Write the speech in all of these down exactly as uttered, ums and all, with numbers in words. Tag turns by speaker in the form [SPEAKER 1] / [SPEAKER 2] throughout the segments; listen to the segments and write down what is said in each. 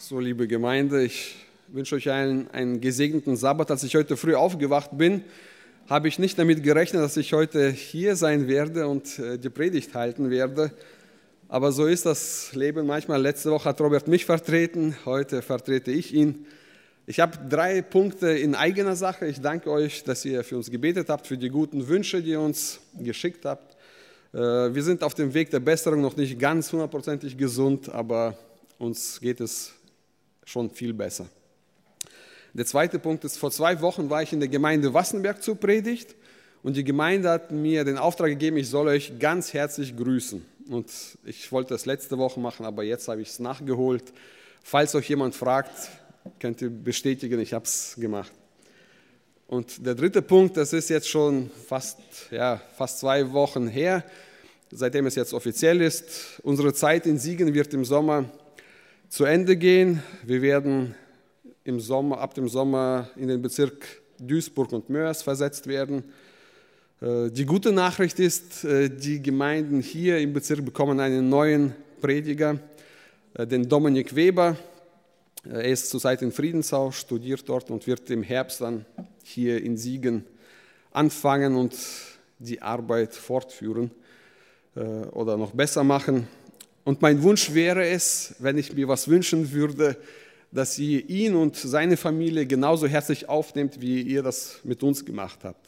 [SPEAKER 1] So, liebe Gemeinde, ich wünsche euch allen einen gesegneten Sabbat. Als ich heute früh aufgewacht bin, habe ich nicht damit gerechnet, dass ich heute hier sein werde und die Predigt halten werde. Aber so ist das Leben manchmal. Letzte Woche hat Robert mich vertreten, heute vertrete ich ihn. Ich habe drei Punkte in eigener Sache. Ich danke euch, dass ihr für uns gebetet habt, für die guten Wünsche, die ihr uns geschickt habt. Wir sind auf dem Weg der Besserung, noch nicht ganz hundertprozentig gesund, aber uns geht es schon viel besser. Der zweite Punkt ist, vor zwei Wochen war ich in der Gemeinde Wassenberg zur Predigt und die Gemeinde hat mir den Auftrag gegeben, ich soll euch ganz herzlich grüßen. Und ich wollte das letzte Woche machen, aber jetzt habe ich es nachgeholt. Falls euch jemand fragt, könnt ihr bestätigen, ich habe es gemacht. Und der dritte Punkt, das ist jetzt schon fast, ja, fast zwei Wochen her, seitdem es jetzt offiziell ist. Unsere Zeit in Siegen wird im Sommer zu Ende gehen. Wir werden im Sommer, ab dem Sommer in den Bezirk Duisburg und Moers versetzt werden. Die gute Nachricht ist, die Gemeinden hier im Bezirk bekommen einen neuen Prediger, den Dominik Weber. Er ist zurzeit in Friedensau, studiert dort und wird im Herbst dann hier in Siegen anfangen und die Arbeit fortführen oder noch besser machen. Und mein Wunsch wäre es, wenn ich mir was wünschen würde, dass ihr ihn und seine Familie genauso herzlich aufnehmt, wie ihr das mit uns gemacht habt.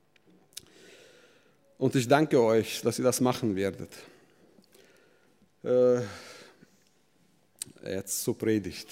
[SPEAKER 1] Und ich danke euch, dass ihr das machen werdet. Äh, jetzt zur Predigt.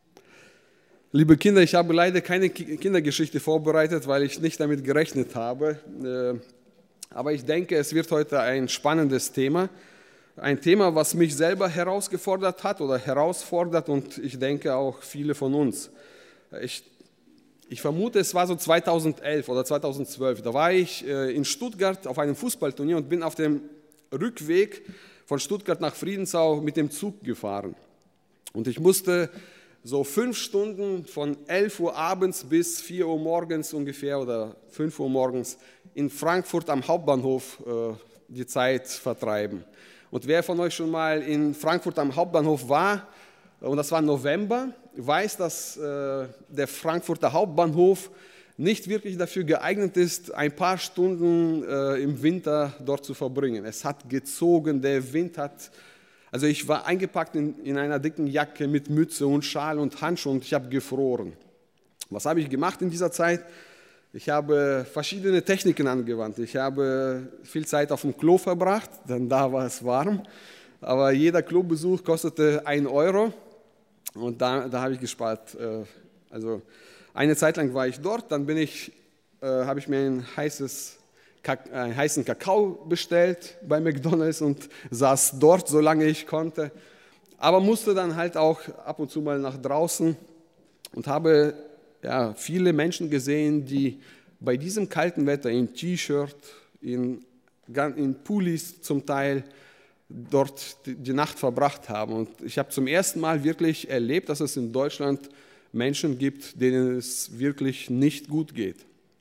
[SPEAKER 1] Liebe Kinder, ich habe leider keine Kindergeschichte vorbereitet, weil ich nicht damit gerechnet habe. Äh, aber ich denke, es wird heute ein spannendes Thema. Ein Thema, was mich selber herausgefordert hat oder herausfordert und ich denke auch viele von uns. Ich, ich vermute, es war so zweitausendelf oder zweitausendzwölf. Da war ich in Stuttgart auf einem Fußballturnier und bin auf dem Rückweg von Stuttgart nach Friedensau mit dem Zug gefahren. Und ich musste so fünf Stunden von elf Uhr abends bis vier Uhr morgens ungefähr oder fünf Uhr morgens in Frankfurt am Hauptbahnhof äh, die Zeit vertreiben. Und wer von euch schon mal in Frankfurt am Hauptbahnhof war, und das war November, weiß, dass äh, der Frankfurter Hauptbahnhof nicht wirklich dafür geeignet ist, ein paar Stunden äh, im Winter dort zu verbringen. Es hat gezogen, der Wind hat, also ich war eingepackt in, in einer dicken Jacke mit Mütze und Schal und Handschuhen und ich habe gefroren. Was habe ich gemacht in dieser Zeit? Ich habe verschiedene Techniken angewandt. Ich habe viel Zeit auf dem Klo verbracht, denn da war es warm. Aber jeder Klobesuch kostete ein Euro und da, da habe ich gespart. Also eine Zeit lang war ich dort, dann bin ich, äh, habe ich mir ein heißes, einen heißen Kakao bestellt bei McDonald's und saß dort, solange ich konnte. Aber musste dann halt auch ab und zu mal nach draußen und habe ja, viele Menschen gesehen, die bei diesem kalten Wetter in T-Shirt, in, in Pullis zum Teil dort die, die Nacht verbracht haben. Und ich habe zum ersten Mal wirklich erlebt, dass es in Deutschland Menschen gibt, denen es wirklich nicht gut geht.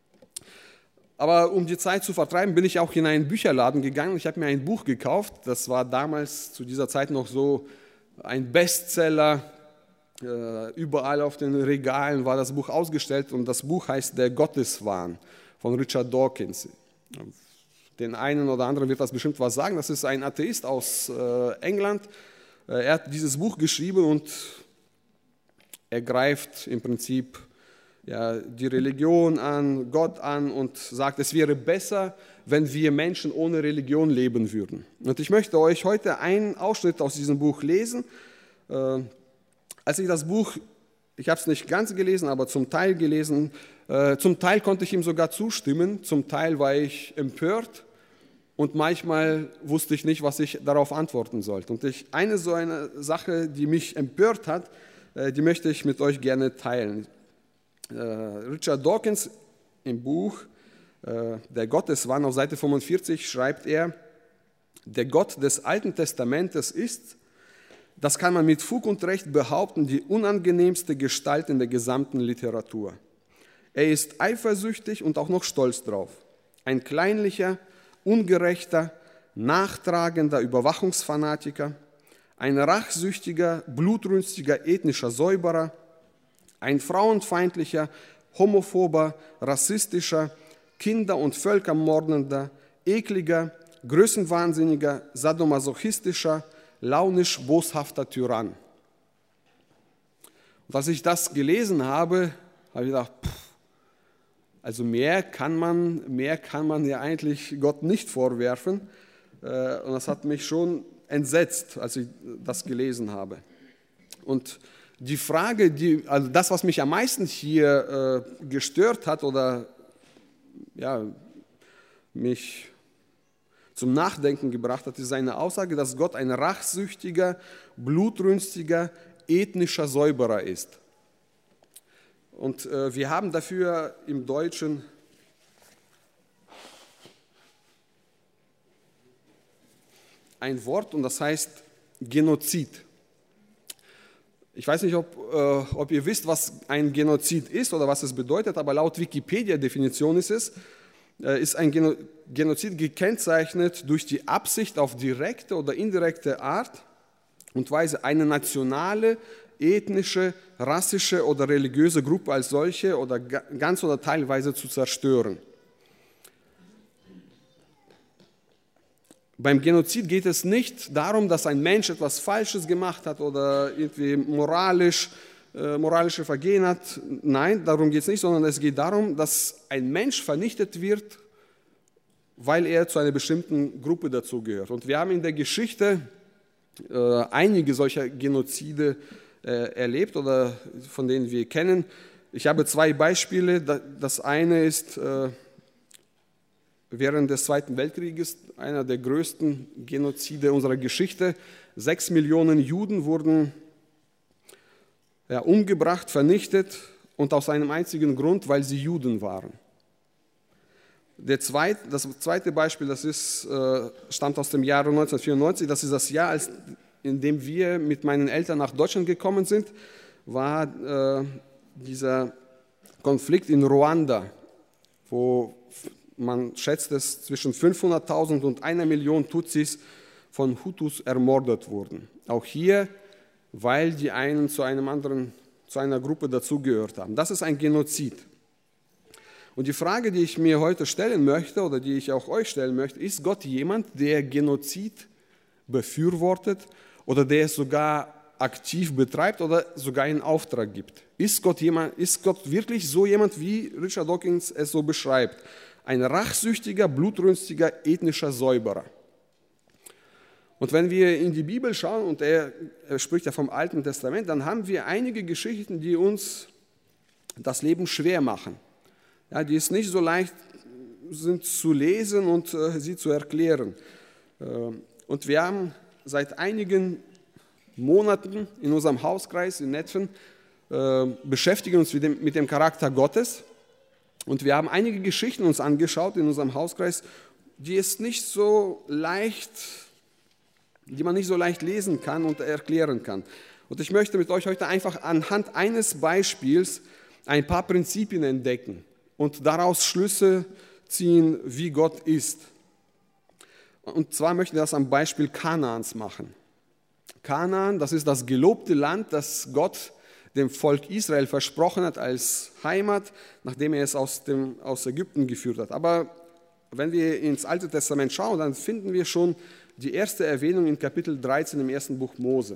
[SPEAKER 1] Aber um die Zeit zu vertreiben, bin ich auch in einen Bücherladen gegangen. Ich habe mir ein Buch gekauft. Das war damals zu dieser Zeit noch so ein Bestseller. Überall auf den Regalen war das Buch ausgestellt und das Buch heißt Der Gotteswahn von Richard Dawkins. Den einen oder anderen wird das bestimmt was sagen. Das ist ein Atheist aus England. Er hat dieses Buch geschrieben und er greift im Prinzip ja, die Religion an, Gott an und sagt, es wäre besser, wenn wir Menschen ohne Religion leben würden. Und ich möchte euch heute einen Ausschnitt aus diesem Buch lesen. Als ich das Buch, ich habe es nicht ganz gelesen, aber zum Teil gelesen, äh, zum Teil konnte ich ihm sogar zustimmen, zum Teil war ich empört und manchmal wusste ich nicht, was ich darauf antworten sollte. Und ich, eine so eine Sache, die mich empört hat, äh, die möchte ich mit euch gerne teilen. Äh, Richard Dawkins im Buch äh, Der Gotteswahn auf Seite fünfundvierzig schreibt er, der Gott des Alten Testamentes ist, das kann man mit Fug und Recht behaupten, die unangenehmste Gestalt in der gesamten Literatur. Er ist eifersüchtig und auch noch stolz drauf. Ein kleinlicher, ungerechter, nachtragender Überwachungsfanatiker, ein rachsüchtiger, blutrünstiger ethnischer Säuberer, ein frauenfeindlicher, homophober, rassistischer, Kinder- und Völkermordender, ekliger, größenwahnsinniger, sadomasochistischer, launisch boshafter Tyrann. Und als ich das gelesen habe, habe ich gedacht, pff, also mehr kann man, mehr kann man ja eigentlich Gott nicht vorwerfen. Und das hat mich schon entsetzt, als ich das gelesen habe. Und die Frage, die, also das, was mich am meisten hier äh, gestört hat oder ja, mich zum Nachdenken gebracht hat, ist seine Aussage, dass Gott ein rachsüchtiger, blutrünstiger, ethnischer Säuberer ist. Und äh, wir haben dafür im Deutschen ein Wort und das heißt Genozid. Ich weiß nicht, ob, äh, ob ihr wisst, was ein Genozid ist oder was es bedeutet, aber laut Wikipedia-Definition ist es, äh, ist ein Geno- Genozid gekennzeichnet durch die Absicht auf direkte oder indirekte Art und Weise eine nationale, ethnische, rassische oder religiöse Gruppe als solche oder ga- ganz oder teilweise zu zerstören. Beim Genozid geht es nicht darum, dass ein Mensch etwas Falsches gemacht hat oder irgendwie moralisch, äh, moralische Vergehen hat. Nein, darum geht es nicht, sondern es geht darum, dass ein Mensch vernichtet wird, weil er zu einer bestimmten Gruppe dazugehört. Und wir haben in der Geschichte äh, einige solcher Genozide äh, erlebt oder von denen wir kennen. Ich habe zwei Beispiele. Das eine ist äh, während des Zweiten Weltkrieges einer der größten Genozide unserer Geschichte. Sechs Millionen Juden wurden ja, umgebracht, vernichtet und aus einem einzigen Grund, weil sie Juden waren. Der zweite, das zweite Beispiel, das ist, äh, stammt aus dem Jahre neunzehnhundertvierundneunzig, das ist das Jahr, als, in dem wir mit meinen Eltern nach Deutschland gekommen sind, war äh, dieser Konflikt in Ruanda, wo man schätzt, dass zwischen fünfhunderttausend und einer Million Tutsis von Hutus ermordet wurden. Auch hier, weil die einen zu einem anderen, zu einer Gruppe dazugehört haben. Das ist ein Genozid. Und die Frage, die ich mir heute stellen möchte oder die ich auch euch stellen möchte, ist Gott jemand, der Genozid befürwortet oder der es sogar aktiv betreibt oder sogar in Auftrag gibt? Ist Gott, jemand, ist Gott wirklich so jemand, wie Richard Dawkins es so beschreibt? Ein rachsüchtiger, blutrünstiger, ethnischer Säuberer. Und wenn wir in die Bibel schauen, und er, er spricht ja vom Alten Testament, dann haben wir einige Geschichten, die uns das Leben schwer machen. Ja, die es nicht so leicht sind zu lesen und äh, sie zu erklären. Äh, und wir haben seit einigen Monaten in unserem Hauskreis in Netfen äh, beschäftigen uns mit dem, mit dem Charakter Gottes. Und wir haben einige Geschichten uns angeschaut in unserem Hauskreis, die es nicht so leicht, die man nicht so leicht lesen kann und erklären kann. Und ich möchte mit euch heute einfach anhand eines Beispiels ein paar Prinzipien entdecken und daraus Schlüsse ziehen, wie Gott ist. Und zwar möchten wir das am Beispiel Kanaans machen. Kanaan, das ist das gelobte Land, das Gott dem Volk Israel versprochen hat als Heimat, nachdem er es aus, dem, aus Ägypten geführt hat. Aber wenn wir ins Alte Testament schauen, dann finden wir schon die erste Erwähnung in Kapitel dreizehn im ersten Buch Mose.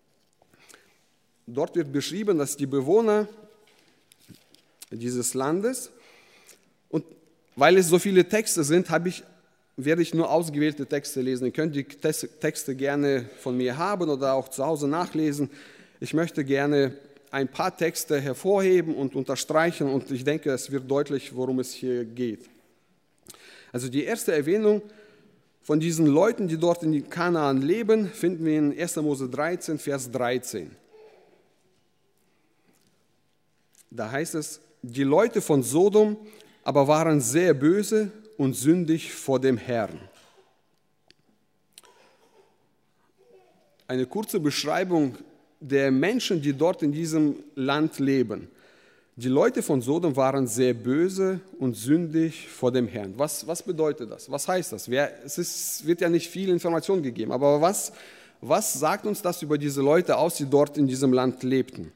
[SPEAKER 1] Dort wird beschrieben, dass die Bewohner dieses Landes, und weil es so viele Texte sind, habe ich, werde ich nur ausgewählte Texte lesen. Ihr könnt die Texte gerne von mir haben oder auch zu Hause nachlesen. Ich möchte gerne ein paar Texte hervorheben und unterstreichen und ich denke, es wird deutlich, worum es hier geht. Also die erste Erwähnung von diesen Leuten, die dort in Kanaan leben, finden wir in erster Mose dreizehn, Vers dreizehn. Da heißt es, die Leute von Sodom aber waren sehr böse und sündig vor dem Herrn. Eine kurze Beschreibung der Menschen, die dort in diesem Land leben. Die Leute von Sodom waren sehr böse und sündig vor dem Herrn. Was, was bedeutet das? Was heißt das? Wer, es ist, wird ja nicht viel Information gegeben, aber was, Was sagt uns das über diese Leute aus, die dort in diesem Land lebten?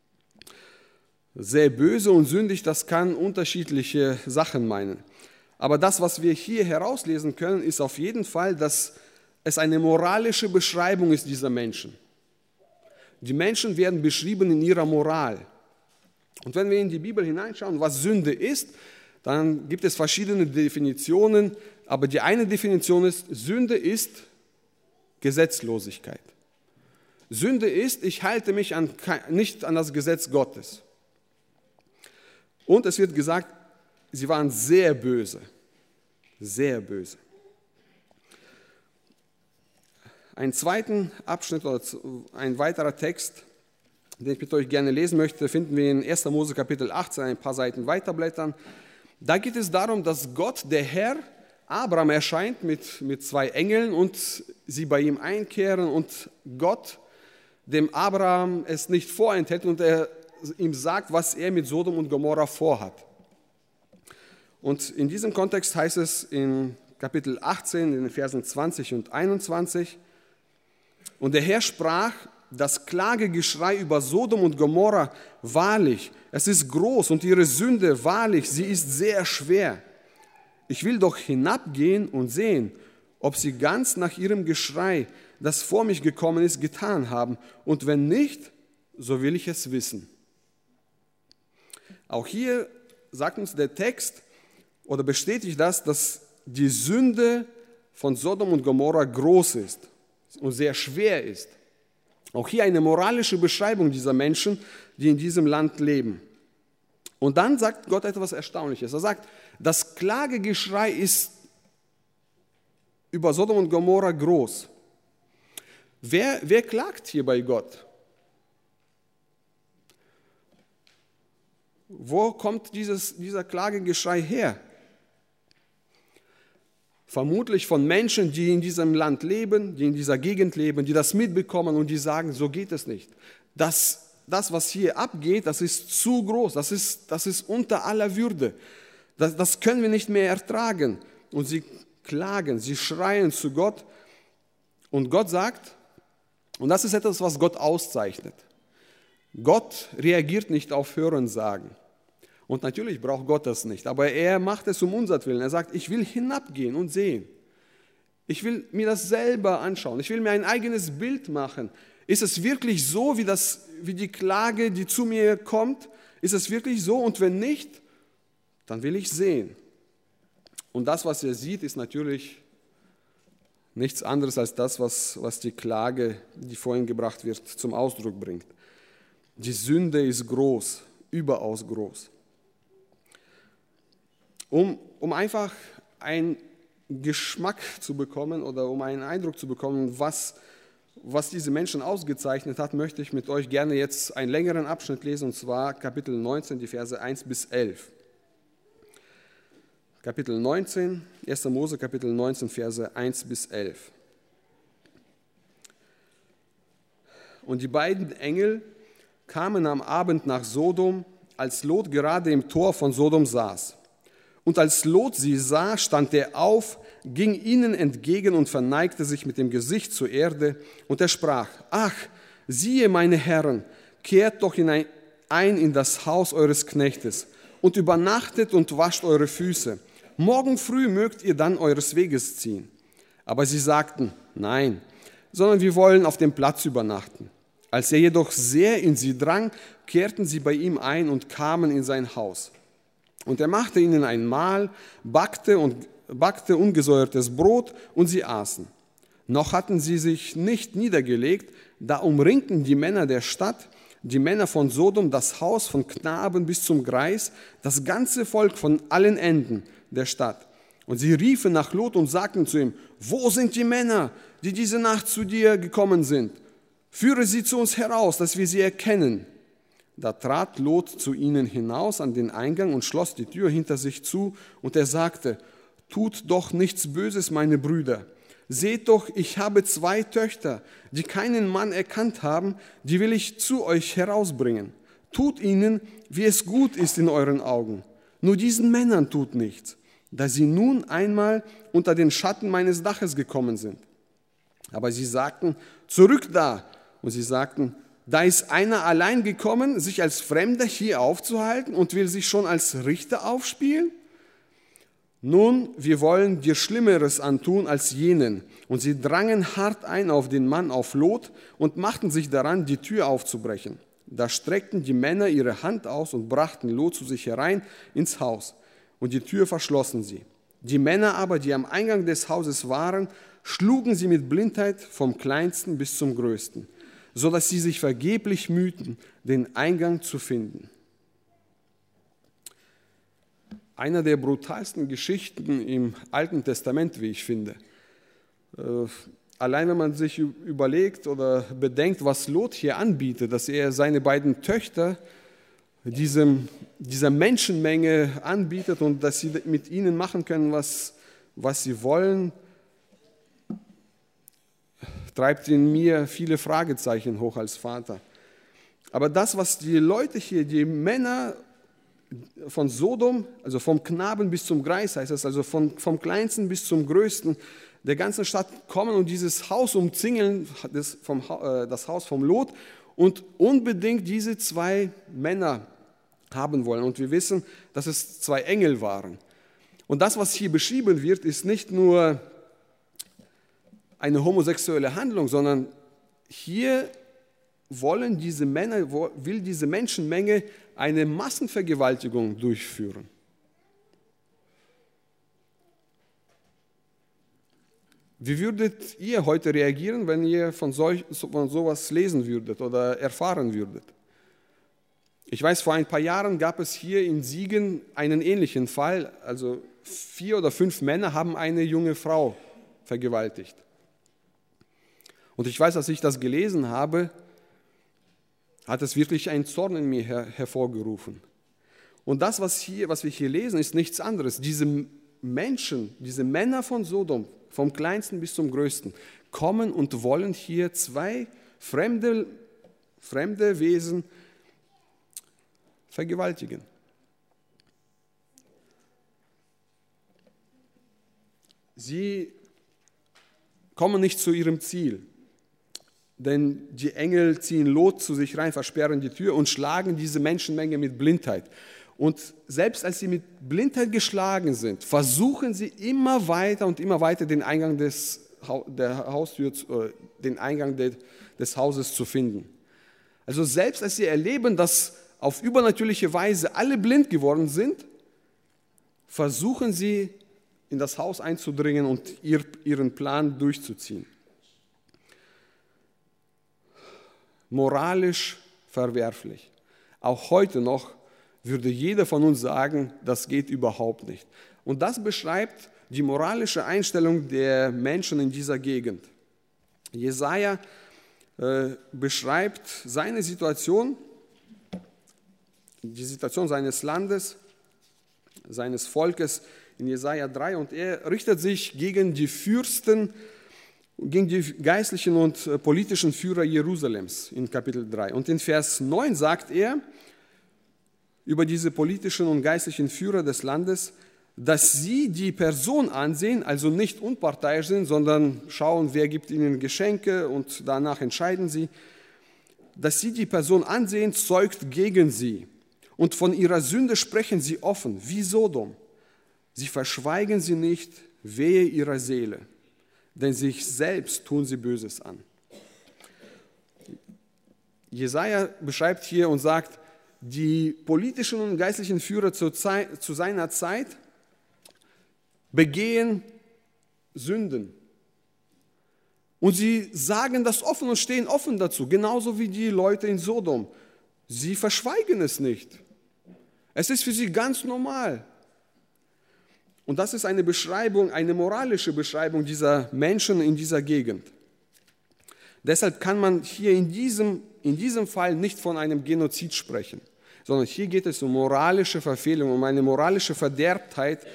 [SPEAKER 1] Sehr böse und sündig, das kann unterschiedliche Sachen meinen. Aber das, was wir hier herauslesen können, ist auf jeden Fall, dass es eine moralische Beschreibung ist dieser Menschen. Die Menschen werden beschrieben in ihrer Moral. Und wenn wir in die Bibel hineinschauen, was Sünde ist, dann gibt es verschiedene Definitionen, aber die eine Definition ist, Sünde ist Gesetzlosigkeit. Sünde ist, ich halte mich an, nicht an das Gesetz Gottes. Und es wird gesagt, sie waren sehr böse, sehr böse. Einen zweiten Abschnitt oder ein weiterer Text, den ich mit euch gerne lesen möchte, finden wir in erster Mose Kapitel achtzehn, ein paar Seiten weiterblättern. Da geht es darum, dass Gott, der Herr, Abraham erscheint mit, mit zwei Engeln und sie bei ihm einkehren und Gott dem Abraham es nicht vorenthält und er ihm sagt, was er mit Sodom und Gomorra vorhat. Und in diesem Kontext heißt es in Kapitel achtzehn, in den Versen zwanzig und einundzwanzig, und der Herr sprach, das Klagegeschrei über Sodom und Gomorra, wahrlich, es ist groß und ihre Sünde, wahrlich, sie ist sehr schwer. Ich will doch hinabgehen und sehen, ob sie ganz nach ihrem Geschrei, das vor mich gekommen ist, getan haben. Und wenn nicht, so will ich es wissen. Auch hier sagt uns der Text oder bestätigt das, dass die Sünde von Sodom und Gomorra groß ist und sehr schwer ist. Auch hier eine moralische Beschreibung dieser Menschen, die in diesem Land leben. Und dann sagt Gott etwas Erstaunliches. Er sagt, das Klagegeschrei ist über Sodom und Gomorra groß. Wer, wer klagt hier bei Gott? Wo kommt dieses, dieser Klagegeschrei her? Vermutlich von Menschen, die in diesem Land leben, die in dieser Gegend leben, die das mitbekommen und die sagen, so geht es nicht. Das, das was hier abgeht, das ist zu groß, das ist, das ist unter aller Würde. Das, das können wir nicht mehr ertragen. Und sie klagen, sie schreien zu Gott. Und Gott sagt, und das ist etwas, was Gott auszeichnet. Gott reagiert nicht auf Hörensagen. Und natürlich braucht Gott das nicht, aber er macht es um unsertwillen. Er sagt, ich will hinabgehen und sehen. Ich will mir das selber anschauen. Ich will mir ein eigenes Bild machen. Ist es wirklich so, wie, das, wie die Klage, die zu mir kommt? Ist es wirklich so? Und wenn nicht, dann will ich sehen. Und das, was er sieht, ist natürlich nichts anderes als das, was, was die Klage, die vorhin gebracht wird, zum Ausdruck bringt. Die Sünde ist groß, überaus groß. Um, um einfach einen Geschmack zu bekommen oder um einen Eindruck zu bekommen, was, was diese Menschen ausgezeichnet hat, möchte ich mit euch gerne jetzt einen längeren Abschnitt lesen, und zwar Kapitel neunzehn, die Verse eins bis elf. Kapitel neunzehn, erster Mose, Kapitel neunzehn, Verse eins bis elf. Und die beiden Engel kamen am Abend nach Sodom, als Lot gerade im Tor von Sodom saß. Und als Lot sie sah, stand er auf, ging ihnen entgegen und verneigte sich mit dem Gesicht zur Erde. Und er sprach, ach, siehe, meine Herren, kehrt doch hinein, ein in das Haus eures Knechtes und übernachtet und wascht eure Füße. Morgen früh mögt ihr dann eures Weges ziehen. Aber sie sagten, nein, sondern wir wollen auf dem Platz übernachten. Als er jedoch sehr in sie drang, kehrten sie bei ihm ein und kamen in sein Haus. Und er machte ihnen ein Mahl, backte und backte ungesäuertes Brot und sie aßen. Noch hatten sie sich nicht niedergelegt, da umringten die Männer der Stadt, die Männer von Sodom, das Haus von Knaben bis zum Greis, das ganze Volk von allen Enden der Stadt. Und sie riefen nach Lot und sagten zu ihm, wo sind die Männer, die diese Nacht zu dir gekommen sind? Führe sie zu uns heraus, dass wir sie erkennen. Da trat Lot zu ihnen hinaus an den Eingang und schloss die Tür hinter sich zu, und er sagte, tut doch nichts Böses, meine Brüder. Seht doch, ich habe zwei Töchter, die keinen Mann erkannt haben, die will ich zu euch herausbringen. Tut ihnen, wie es gut ist in euren Augen. Nur diesen Männern tut nichts, da sie nun einmal unter den Schatten meines Daches gekommen sind. Aber sie sagten, zurück da. Und sie sagten, da ist einer allein gekommen, sich als Fremder hier aufzuhalten und will sich schon als Richter aufspielen? Nun, wir wollen dir Schlimmeres antun als jenen. Und sie drangen hart ein auf den Mann auf Lot und machten sich daran, die Tür aufzubrechen. Da streckten die Männer ihre Hand aus und brachten Lot zu sich herein ins Haus. Und die Tür verschlossen sie. Die Männer aber, die am Eingang des Hauses waren, schlugen sie mit Blindheit vom Kleinsten bis zum Größten, sodass sie sich vergeblich mühten, den Eingang zu finden. Einer der brutalsten Geschichten im Alten Testament, wie ich finde. Allein wenn man sich überlegt oder bedenkt, was Lot hier anbietet, dass er seine beiden Töchter diesem, dieser Menschenmenge anbietet und dass sie mit ihnen machen können, was, was sie wollen, treibt in mir viele Fragezeichen hoch als Vater. Aber das, was die Leute hier, die Männer von Sodom, also vom Knaben bis zum Greis heißt es, also von, vom Kleinsten bis zum Größten, der ganzen Stadt kommen und dieses Haus umzingeln, das, vom, äh, das Haus vom Lot, und unbedingt diese zwei Männer haben wollen. Und wir wissen, dass es zwei Engel waren. Und das, was hier beschrieben wird, ist nicht nur eine homosexuelle Handlung, sondern hier wollen diese Männer, will diese Menschenmenge eine Massenvergewaltigung durchführen. Wie würdet ihr heute reagieren, wenn ihr von, solch, von sowas lesen würdet oder erfahren würdet? Ich weiß, vor ein paar Jahren gab es hier in Siegen einen ähnlichen Fall. Also vier oder fünf Männer haben eine junge Frau vergewaltigt. Und ich weiß, als ich das gelesen habe, hat es wirklich einen Zorn in mir her- hervorgerufen. Und das, was, hier, was wir hier lesen, ist nichts anderes. Diese Menschen, diese Männer von Sodom, vom Kleinsten bis zum Größten, kommen und wollen hier zwei fremde, fremde Wesen vergewaltigen. Sie kommen nicht zu ihrem Ziel. Denn die Engel ziehen Lot zu sich rein, versperren die Tür und schlagen diese Menschenmenge mit Blindheit. Und selbst als sie mit Blindheit geschlagen sind, versuchen sie immer weiter und immer weiter den Eingang des, der Haustür, den Eingang des Hauses zu finden. Also selbst als sie erleben, dass auf übernatürliche Weise alle blind geworden sind, versuchen sie in das Haus einzudringen und ihren Plan durchzuziehen. Moralisch verwerflich. Auch heute noch würde jeder von uns sagen, das geht überhaupt nicht. Und das beschreibt die moralische Einstellung der Menschen in dieser Gegend. Jesaja äh, beschreibt seine Situation, die Situation seines Landes, seines Volkes in Jesaja drei, und er richtet sich gegen die Fürsten, gegen die geistlichen und politischen Führer Jerusalems in Kapitel drei. Und in Vers neun sagt er über diese politischen und geistlichen Führer des Landes, dass sie die Person ansehen, also nicht unparteiisch sind, sondern schauen, wer gibt ihnen Geschenke und danach entscheiden sie, dass sie die Person ansehen, zeugt gegen sie. Und von ihrer Sünde sprechen sie offen, wie Sodom. Sie verschweigen sie nicht, wehe ihrer Seele, denn sich selbst tun sie Böses an. Jesaja beschreibt hier und sagt, die politischen und geistlichen Führer zu, Zeit, zu seiner Zeit begehen Sünden. Und sie sagen das offen und stehen offen dazu, genauso wie die Leute in Sodom. Sie verschweigen es nicht. Es ist für sie ganz normal. Und das ist eine Beschreibung, eine moralische Beschreibung dieser Menschen in dieser Gegend. Deshalb kann man hier in diesem, in diesem Fall nicht von einem Genozid sprechen, sondern hier geht es um moralische Verfehlung, um eine moralische Verderbtheit,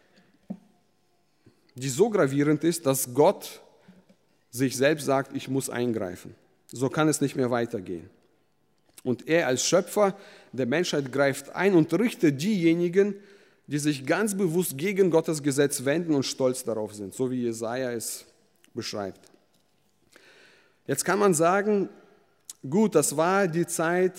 [SPEAKER 1] die so gravierend ist, dass Gott sich selbst sagt, ich muss eingreifen. So kann es nicht mehr weitergehen. Und er als Schöpfer der Menschheit greift ein und richtet diejenigen, die sich ganz bewusst gegen Gottes Gesetz wenden und stolz darauf sind, so wie Jesaja es beschreibt. Jetzt kann man sagen, gut, das war die Zeit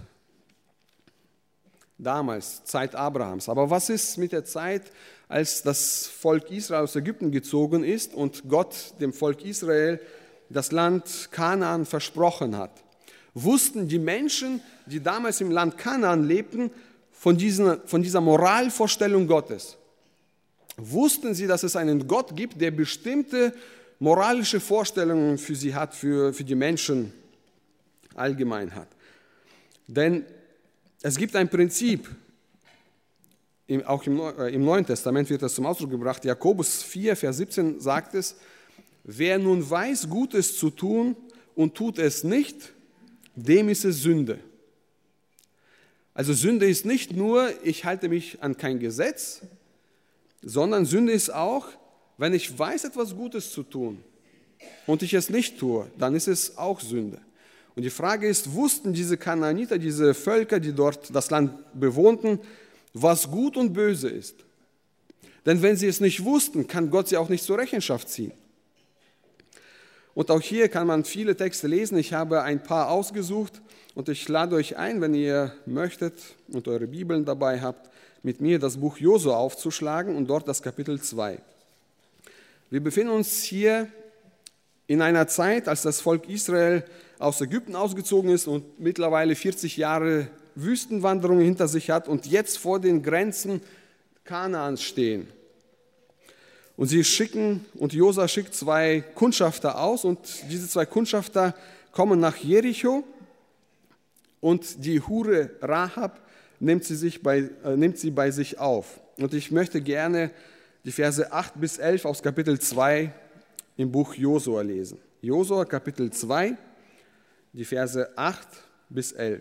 [SPEAKER 1] damals, Zeit Abrahams. Aber was ist mit der Zeit, als das Volk Israel aus Ägypten gezogen ist und Gott dem Volk Israel das Land Kanaan versprochen hat? Wussten die Menschen, die damals im Land Kanaan lebten, von, diesen, von dieser Moralvorstellung Gottes? Wussten sie, dass es einen Gott gibt, der bestimmte moralische Vorstellungen für sie hat, für, für die Menschen allgemein hat? Denn es gibt ein Prinzip, auch im Neuen Testament wird das zum Ausdruck gebracht. Jakobus vier, Vers siebzehn sagt es: Wer nun weiß, Gutes zu tun und tut es nicht, dem ist es Sünde. Also Sünde ist nicht nur, ich halte mich an kein Gesetz, sondern Sünde ist auch, wenn ich weiß, etwas Gutes zu tun und ich es nicht tue, dann ist es auch Sünde. Und die Frage ist, wussten diese Kanaaniter, diese Völker, die dort das Land bewohnten, was gut und böse ist? Denn wenn sie es nicht wussten, kann Gott sie auch nicht zur Rechenschaft ziehen. Und auch hier kann man viele Texte lesen. Ich habe ein paar ausgesucht und ich lade euch ein, wenn ihr möchtet und eure Bibeln dabei habt, mit mir das Buch Josua aufzuschlagen und dort das Kapitel zwei. Wir befinden uns hier in einer Zeit, als das Volk Israel aus Ägypten ausgezogen ist und mittlerweile vierzig Jahre Wüstenwanderung hinter sich hat und jetzt vor den Grenzen Kanaans stehen. Und sie schicken, und Josua schickt zwei Kundschafter aus und diese zwei Kundschafter kommen nach Jericho und die Hure Rahab nimmt sie, sich bei, äh, nimmt sie bei sich auf. Und ich möchte gerne die Verse acht bis elf aus Kapitel zwei im Buch Josua lesen. Josua Kapitel zwei, die Verse acht bis elf.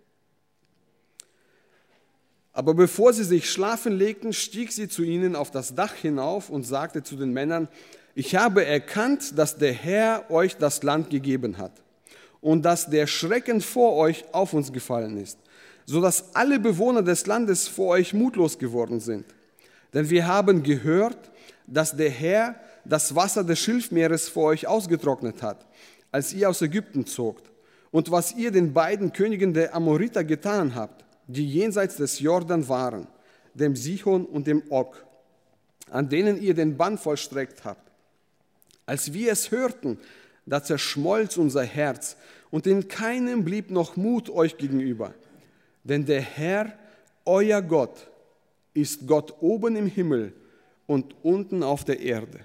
[SPEAKER 1] Aber bevor sie sich schlafen legten, stieg sie zu ihnen auf das Dach hinauf und sagte zu den Männern: Ich habe erkannt, dass der Herr euch das Land gegeben hat und dass der Schrecken vor euch auf uns gefallen ist, sodass alle Bewohner des Landes vor euch mutlos geworden sind. Denn wir haben gehört, dass der Herr das Wasser des Schilfmeeres vor euch ausgetrocknet hat, als ihr aus Ägypten zogt, und was ihr den beiden Königen der Amoriter getan habt, die jenseits des Jordan waren, dem Sihon und dem Og, an denen ihr den Bann vollstreckt habt. Als wir es hörten, da zerschmolz unser Herz, und in keinem blieb noch Mut euch gegenüber. Denn der Herr, euer Gott, ist Gott oben im Himmel und unten auf der Erde.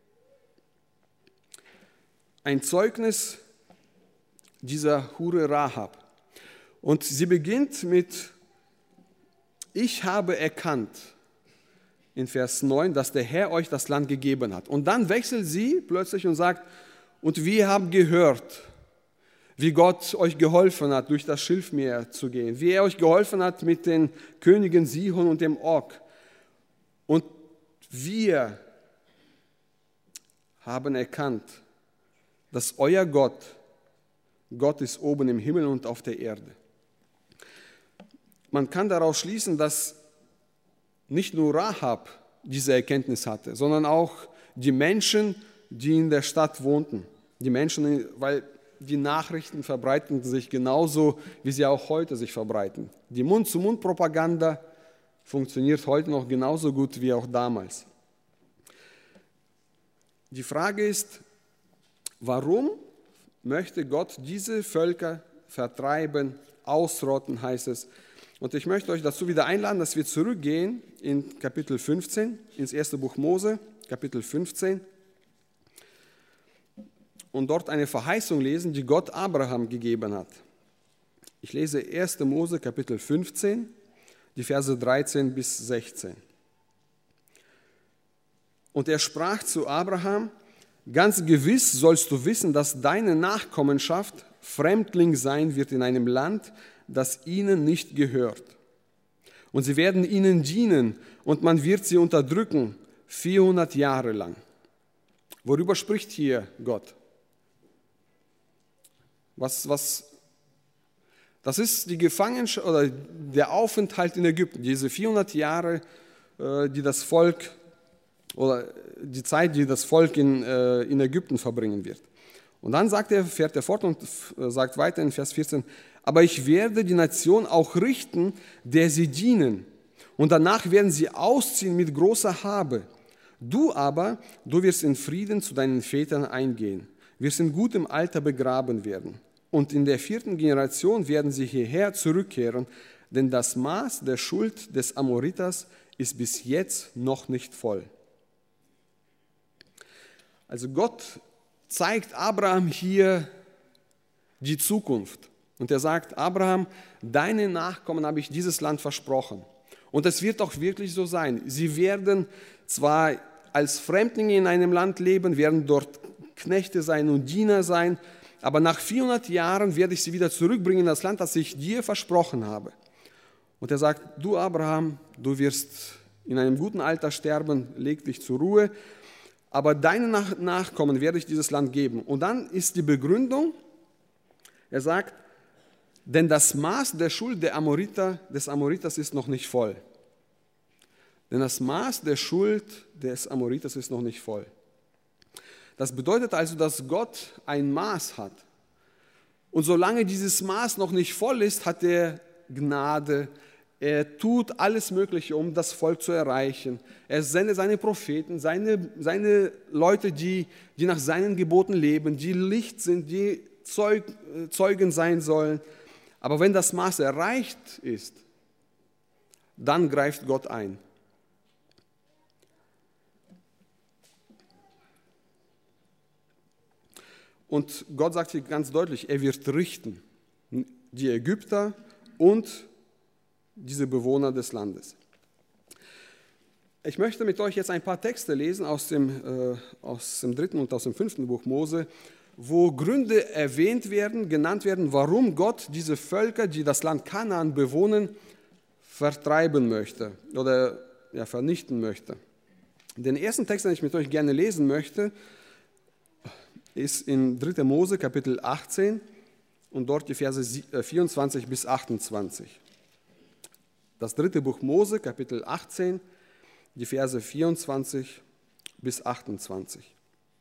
[SPEAKER 1] Ein Zeugnis dieser Hure Rahab. Und sie beginnt mit: Ich habe erkannt, in Vers neun, dass der Herr euch das Land gegeben hat. Und dann wechselt sie plötzlich und sagt: Und wir haben gehört, wie Gott euch geholfen hat, durch das Schilfmeer zu gehen, wie er euch geholfen hat mit den Königen Sihon und dem Og. Und wir haben erkannt, dass euer Gott, Gott ist oben im Himmel und auf der Erde. Man kann daraus schließen, dass nicht nur Rahab diese Erkenntnis hatte, sondern auch die Menschen, die in der Stadt wohnten. Die Menschen, weil die Nachrichten verbreiten sich genauso, wie sie auch heute sich verbreiten. Die Mund-zu-Mund-Propaganda funktioniert heute noch genauso gut wie auch damals. Die Frage ist, warum möchte Gott diese Völker vertreiben, ausrotten, heißt es. Und ich möchte euch dazu wieder einladen, dass wir zurückgehen in Kapitel fünfzehn, ins erste Buch Mose, Kapitel fünfzehn, und dort eine Verheißung lesen, die Gott Abraham gegeben hat. Ich lese erste Mose, Kapitel fünfzehn, die Verse dreizehn bis sechzehn. Und er sprach zu Abraham: Ganz gewiss sollst du wissen, dass deine Nachkommenschaft Fremdling sein wird in einem Land, das ihnen nicht gehört. Und sie werden ihnen dienen und man wird sie unterdrücken, vierhundert Jahre lang. Worüber spricht hier Gott? Was, was, das ist die Gefangenschaft oder der Aufenthalt in Ägypten, diese vierhundert Jahre, die das Volk oder die Zeit, die das Volk in, in Ägypten verbringen wird. Und dann sagt er, fährt er fort und sagt weiter in Vers vierzehn, aber ich werde die Nation auch richten, der sie dienen. Und danach werden sie ausziehen mit großer Habe. Du aber, du wirst in Frieden zu deinen Vätern eingehen, wirst in gutem Alter begraben werden. Und in der vierten Generation werden sie hierher zurückkehren, denn das Maß der Schuld des Amoriters ist bis jetzt noch nicht voll. Also Gott zeigt Abraham hier die Zukunft. Und er sagt, Abraham, deinen Nachkommen habe ich dieses Land versprochen. Und es wird auch wirklich so sein. Sie werden zwar als Fremdlinge in einem Land leben, werden dort Knechte sein und Diener sein, aber nach vierhundert Jahren werde ich sie wieder zurückbringen in das Land, das ich dir versprochen habe. Und er sagt, du Abraham, du wirst in einem guten Alter sterben, leg dich zur Ruhe, aber deinen Nachkommen werde ich dieses Land geben. Und dann ist die Begründung, er sagt, denn das Maß der Schuld der Amoriter, des Amoriters ist noch nicht voll. Denn das Maß der Schuld des Amoriters ist noch nicht voll. Das bedeutet also, dass Gott ein Maß hat. Und solange dieses Maß noch nicht voll ist, hat er Gnade. Er tut alles Mögliche, um das Volk zu erreichen. Er sendet seine Propheten, seine, seine Leute, die, die nach seinen Geboten leben, die Licht sind, die Zeug, Zeugen sein sollen. Aber wenn das Maß erreicht ist, dann greift Gott ein. Und Gott sagt hier ganz deutlich, er wird richten, die Ägypter und diese Bewohner des Landes. Ich möchte mit euch jetzt ein paar Texte lesen aus dem, äh, aus dem dritten und aus dem fünften Buch Mose, wo Gründe erwähnt werden, genannt werden, warum Gott diese Völker, die das Land Kanaan bewohnen, vertreiben möchte oder ja, vernichten möchte. Den ersten Text, den ich mit euch gerne lesen möchte, ist in dritter Mose, Kapitel achtzehn und dort die Verse vierundzwanzig bis achtundzwanzig. Das dritte Buch Mose, Kapitel achtzehn, die Verse vierundzwanzig bis achtundzwanzig.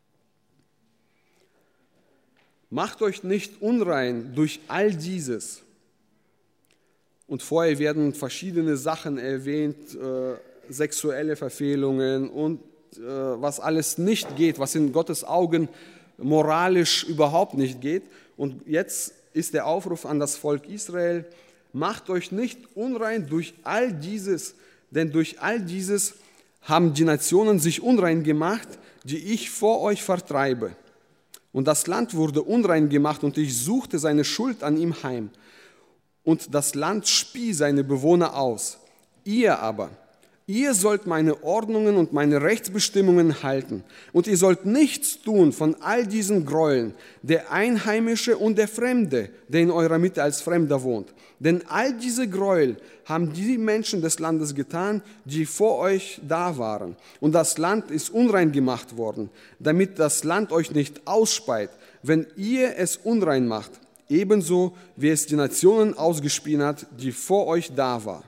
[SPEAKER 1] Macht euch nicht unrein durch all dieses. Und vorher werden verschiedene Sachen erwähnt, äh, sexuelle Verfehlungen und äh, was alles nicht geht, was in Gottes Augen moralisch überhaupt nicht geht. Und jetzt ist der Aufruf an das Volk Israel, macht euch nicht unrein durch all dieses, denn durch all dieses haben die Nationen sich unrein gemacht, die ich vor euch vertreibe. Und das Land wurde unrein gemacht und ich suchte seine Schuld an ihm heim. Und das Land spie seine Bewohner aus. Ihr aber, ihr sollt meine Ordnungen und meine Rechtsbestimmungen halten. Und ihr sollt nichts tun von all diesen Gräueln, der Einheimische und der Fremde, der in eurer Mitte als Fremder wohnt. Denn all diese Gräuel haben die Menschen des Landes getan, die vor euch da waren. Und das Land ist unrein gemacht worden, damit das Land euch nicht ausspeit, wenn ihr es unrein macht, ebenso wie es die Nationen ausgespien hat, die vor euch da waren.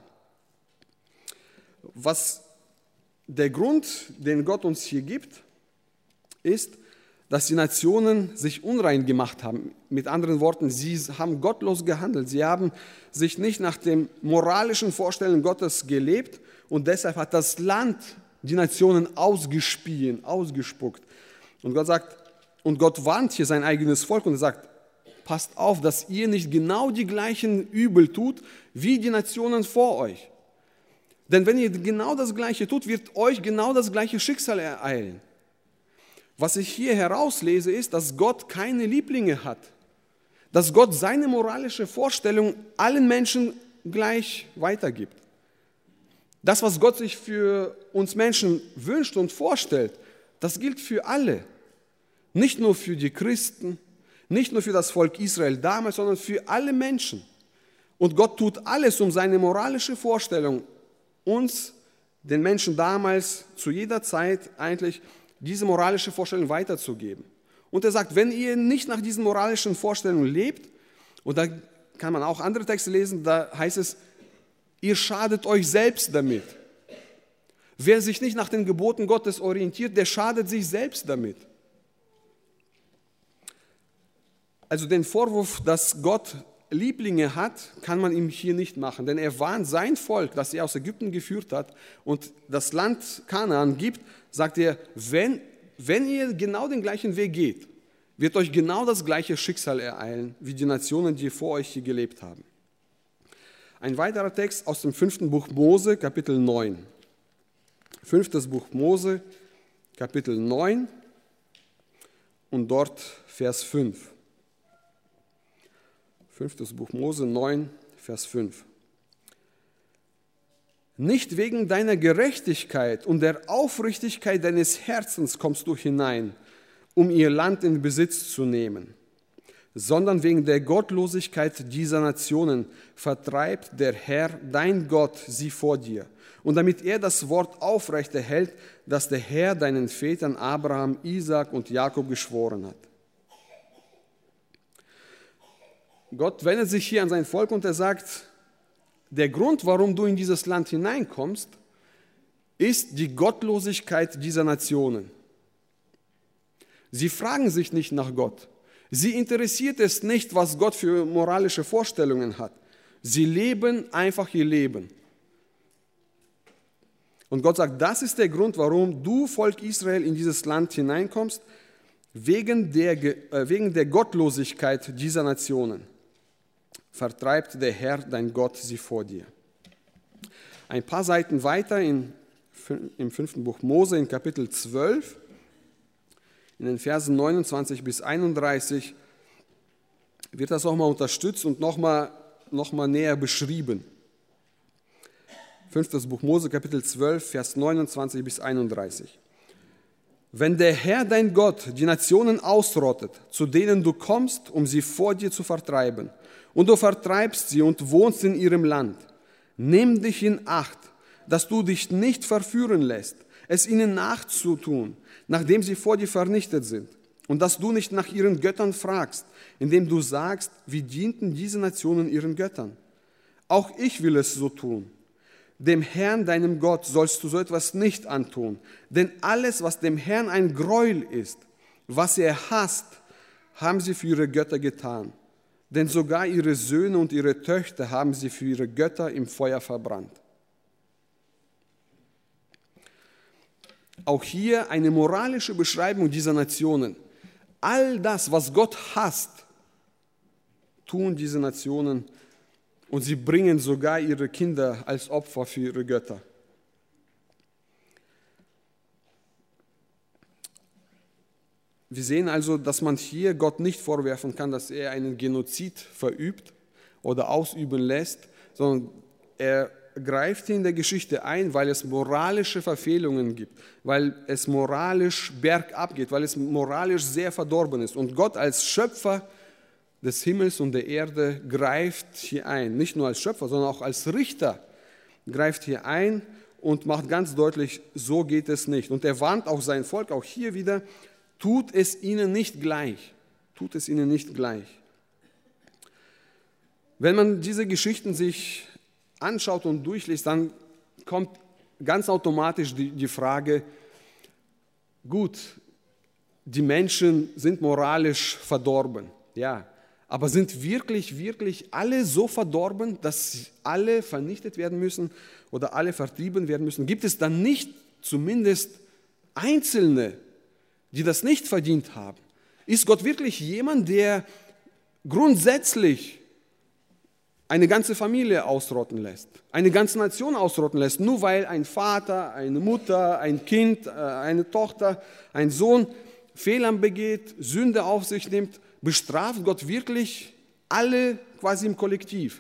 [SPEAKER 1] Was der Grund, den Gott uns hier gibt, ist, dass die Nationen sich unrein gemacht haben. Mit anderen Worten, sie haben gottlos gehandelt. Sie haben sich nicht nach den moralischen Vorstellungen Gottes gelebt und deshalb hat das Land die Nationen ausgespien, ausgespuckt. Und Gott sagt, und Gott warnt hier sein eigenes Volk und er sagt, passt auf, dass ihr nicht genau die gleichen Übel tut wie die Nationen vor euch. Denn wenn ihr genau das Gleiche tut, wird euch genau das gleiche Schicksal ereilen. Was ich hier herauslese, ist, dass Gott keine Lieblinge hat. Dass Gott seine moralische Vorstellung allen Menschen gleich weitergibt. Das, was Gott sich für uns Menschen wünscht und vorstellt, das gilt für alle. Nicht nur für die Christen, nicht nur für das Volk Israel damals, sondern für alle Menschen. Und Gott tut alles, um seine moralische Vorstellung uns, den Menschen damals, zu jeder Zeit eigentlich diese moralische Vorstellung weiterzugeben. Und er sagt, wenn ihr nicht nach diesen moralischen Vorstellungen lebt, und da kann man auch andere Texte lesen, da heißt es, ihr schadet euch selbst damit. Wer sich nicht nach den Geboten Gottes orientiert, der schadet sich selbst damit. Also den Vorwurf, dass Gott Lieblinge hat, kann man ihm hier nicht machen, denn er warnt sein Volk, das er aus Ägypten geführt hat und das Land Kanaan gibt, sagt er, wenn, wenn ihr genau den gleichen Weg geht, wird euch genau das gleiche Schicksal ereilen, wie die Nationen, die vor euch hier gelebt haben. Ein weiterer Text aus dem fünften Buch Mose, Kapitel neun. Fünftes Buch Mose, Kapitel neun und dort Vers fünf. Fünftes Buch Mose neun, Vers fünf. Nicht wegen deiner Gerechtigkeit und der Aufrichtigkeit deines Herzens kommst du hinein, um ihr Land in Besitz zu nehmen, sondern wegen der Gottlosigkeit dieser Nationen vertreibt der Herr, dein Gott, sie vor dir. Und damit er das Wort aufrechterhält, das der Herr deinen Vätern Abraham, Isaak und Jakob geschworen hat. Gott wendet sich hier an sein Volk und er sagt, der Grund, warum du in dieses Land hineinkommst, ist die Gottlosigkeit dieser Nationen. Sie fragen sich nicht nach Gott. Sie interessiert es nicht, was Gott für moralische Vorstellungen hat. Sie leben einfach ihr Leben. Und Gott sagt, das ist der Grund, warum du, Volk Israel, in dieses Land hineinkommst, wegen der, äh, wegen der Gottlosigkeit dieser Nationen. Vertreibt der Herr, dein Gott, sie vor dir. Ein paar Seiten weiter in, im fünften Buch Mose, in Kapitel zwölf, in den Versen neunundzwanzig bis einunddreißig, wird das auch mal unterstützt und nochmal noch mal näher beschrieben. Fünftes Buch Mose, Kapitel zwölf, Vers neunundzwanzig bis einunddreißig. Wenn der Herr, dein Gott, die Nationen ausrottet, zu denen du kommst, um sie vor dir zu vertreiben, und du vertreibst sie und wohnst in ihrem Land, nimm dich in Acht, dass du dich nicht verführen lässt, es ihnen nachzutun, nachdem sie vor dir vernichtet sind, und dass du nicht nach ihren Göttern fragst, indem du sagst, wie dienten diese Nationen ihren Göttern? Auch ich will es so tun. Dem Herrn, deinem Gott, sollst du so etwas nicht antun, denn alles, was dem Herrn ein Gräuel ist, was er hasst, haben sie für ihre Götter getan. Denn sogar ihre Söhne und ihre Töchter haben sie für ihre Götter im Feuer verbrannt. Auch hier eine moralische Beschreibung dieser Nationen. All das, was Gott hasst, tun diese Nationen und sie bringen sogar ihre Kinder als Opfer für ihre Götter. Wir sehen also, dass man hier Gott nicht vorwerfen kann, dass er einen Genozid verübt oder ausüben lässt, sondern er greift in der Geschichte ein, weil es moralische Verfehlungen gibt, weil es moralisch bergab geht, weil es moralisch sehr verdorben ist. Und Gott als Schöpfer des Himmels und der Erde greift hier ein. Nicht nur als Schöpfer, sondern auch als Richter greift hier ein und macht ganz deutlich, so geht es nicht. Und er warnt auch sein Volk, auch hier wieder, tut es ihnen nicht gleich. Tut es ihnen nicht gleich. Wenn man diese Geschichten sich anschaut und durchliest, dann kommt ganz automatisch die, die Frage, gut, die Menschen sind moralisch verdorben, ja, aber sind wirklich, wirklich alle so verdorben, dass alle vernichtet werden müssen oder alle vertrieben werden müssen? Gibt es dann nicht zumindest Einzelne, die das nicht verdient haben? Ist Gott wirklich jemand, der grundsätzlich eine ganze Familie ausrotten lässt, eine ganze Nation ausrotten lässt, nur weil ein Vater, eine Mutter, ein Kind, eine Tochter, ein Sohn Fehler begeht, Sünde auf sich nimmt? Bestraft Gott wirklich alle quasi im Kollektiv?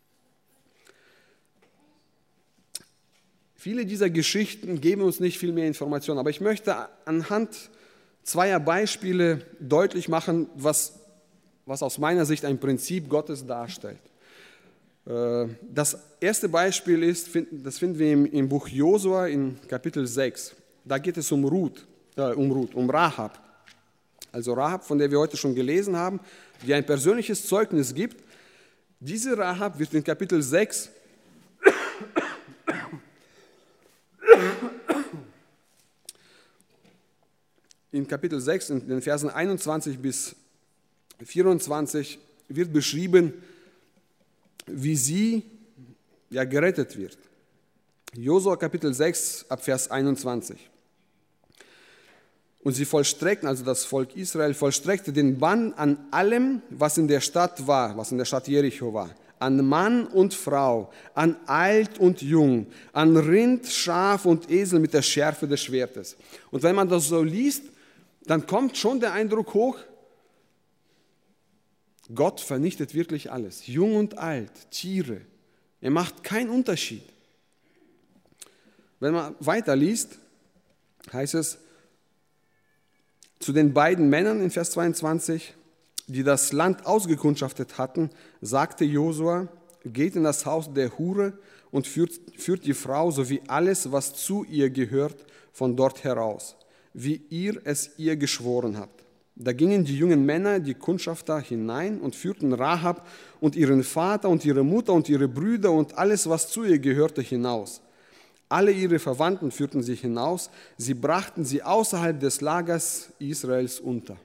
[SPEAKER 1] Viele dieser Geschichten geben uns nicht viel mehr Informationen, aber ich möchte anhand zweier Beispiele deutlich machen, was, was aus meiner Sicht ein Prinzip Gottes darstellt. Das erste Beispiel ist, das finden wir im, im Buch Josua in Kapitel sechs. Da geht es um Ruth, äh, um Ruth, um Rahab. Also Rahab, von der wir heute schon gelesen haben, die ein persönliches Zeugnis gibt. Diese Rahab wird in Kapitel sechs in Kapitel sechs, in den Versen einundzwanzig bis vierundzwanzig wird beschrieben, wie sie ja gerettet wird. Josua Kapitel sechs ab Vers einundzwanzig. Und sie vollstreckten, also das Volk Israel, vollstreckte den Bann an allem, was in der Stadt war, was in der Stadt Jericho war. An Mann und Frau, an Alt und Jung, an Rind, Schaf und Esel mit der Schärfe des Schwertes. Und wenn man das so liest, dann kommt schon der Eindruck hoch, Gott vernichtet wirklich alles. Jung und alt, Tiere. Er macht keinen Unterschied. Wenn man weiterliest, heißt es, zu den beiden Männern in Vers zweiundzwanzig, die das Land ausgekundschaftet hatten, sagte Josua, geht in das Haus der Hure und führt, führt die Frau sowie alles, was zu ihr gehört, von dort heraus, wie ihr es ihr geschworen habt. Da gingen die jungen Männer, die Kundschafter, hinein und führten Rahab und ihren Vater und ihre Mutter und ihre Brüder und alles, was zu ihr gehörte, hinaus. Alle ihre Verwandten führten sie hinaus, sie brachten sie außerhalb des Lagers Israels unter.